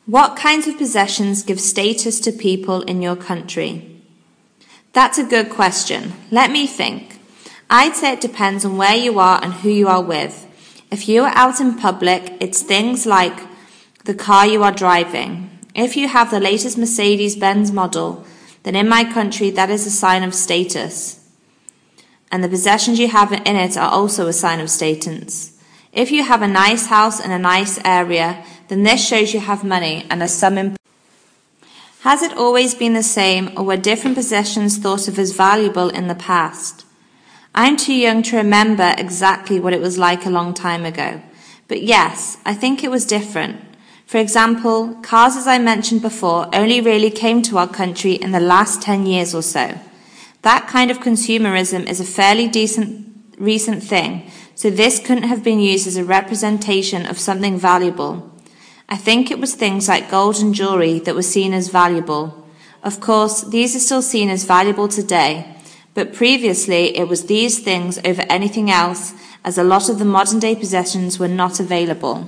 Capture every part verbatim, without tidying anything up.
What kinds of possessions give status to people in your country? That's a good question. Let me think. I'd say it depends on where you are and who you are with. If you are out in public, it's things like the car you are driving. If you have the latest Mercedes-Benz model, then in my country that is a sign of status. And the possessions you have in it are also a sign of status. If you have a nice house in a nice area, then this shows you have money and are some imp- Has it always been the same, or were different possessions thought of as valuable in the past? I'm too young to remember exactly what it was like a long time ago. But yes, I think it was different. For example, cars, as I mentioned before, only really came to our country in the last ten years or so. That kind of consumerism is a fairly decent recent thing, so this couldn't have been used as a representation of something valuable. I think it was things like gold and jewellery that were seen as valuable. Of course, these are still seen as valuable today, but previously it was these things over anything else, as a lot of the modern-day possessions were not available.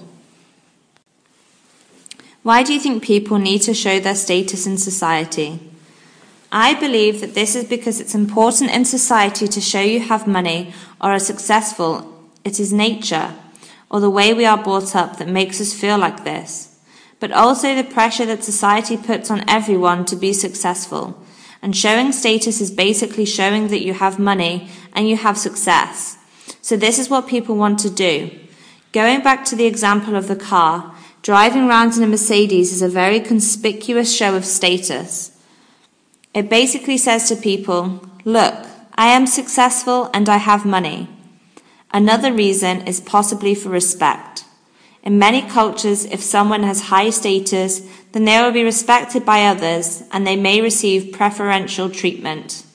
Why do you think people need to show their status in society? I believe that this is because it's important in society to show you have money or are successful. It is nature, or the way we are brought up, that makes us feel like this. But also the pressure that society puts on everyone to be successful. And showing status is basically showing that you have money and you have success. So this is what people want to do. Going back to the example of the car, driving around in a Mercedes is a very conspicuous show of status. It basically says to people, look, I am successful and I have money. Another reason is possibly for respect. In many cultures, if someone has high status, then they will be respected by others and they may receive preferential treatment.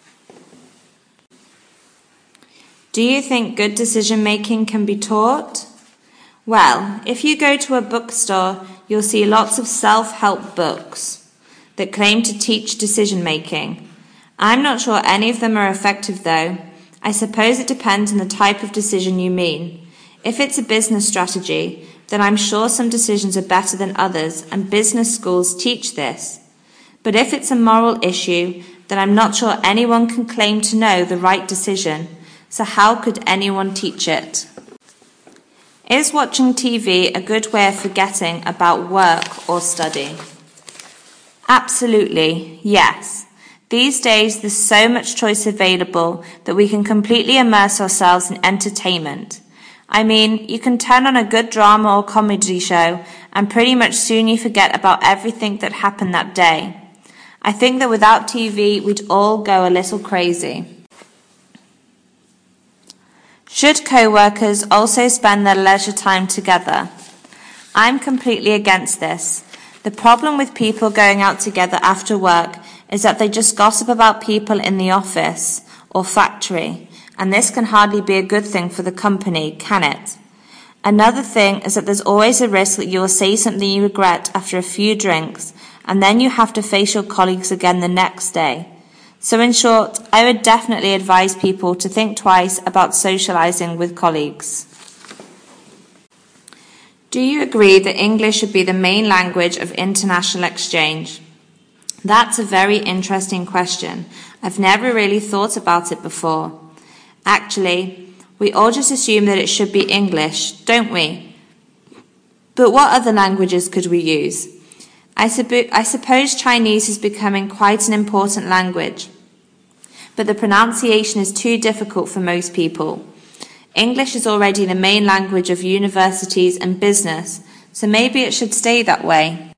Do you think good decision-making can be taught? Well, if you go to a bookstore, you'll see lots of self-help books that claim to teach decision-making. I'm not sure any of them are effective though. I suppose it depends on the type of decision you mean. If it's a business strategy, then I'm sure some decisions are better than others, and business schools teach this. But if it's a moral issue, then I'm not sure anyone can claim to know the right decision, so how could anyone teach it? Is watching T V a good way of forgetting about work or study? Absolutely, yes. These days there's so much choice available that we can completely immerse ourselves in entertainment. I mean, you can turn on a good drama or comedy show and pretty much soon you forget about everything that happened that day. I think that without T V we'd all go a little crazy. Should co-workers also spend their leisure time together? I'm completely against this. The problem with people going out together after work is that they just gossip about people in the office or factory, and this can hardly be a good thing for the company, can it? Another thing is that there's always a risk that you will say something you regret after a few drinks, and then you have to face your colleagues again the next day. So in short, I would definitely advise people to think twice about socializing with colleagues. Do you agree that English should be the main language of international exchange? That's a very interesting question. I've never really thought about it before. Actually, we all just assume that it should be English, don't we? But what other languages could we use? I, supp- I suppose Chinese is becoming quite an important language, but the pronunciation is too difficult for most people. English is already the main language of universities and business, so maybe it should stay that way.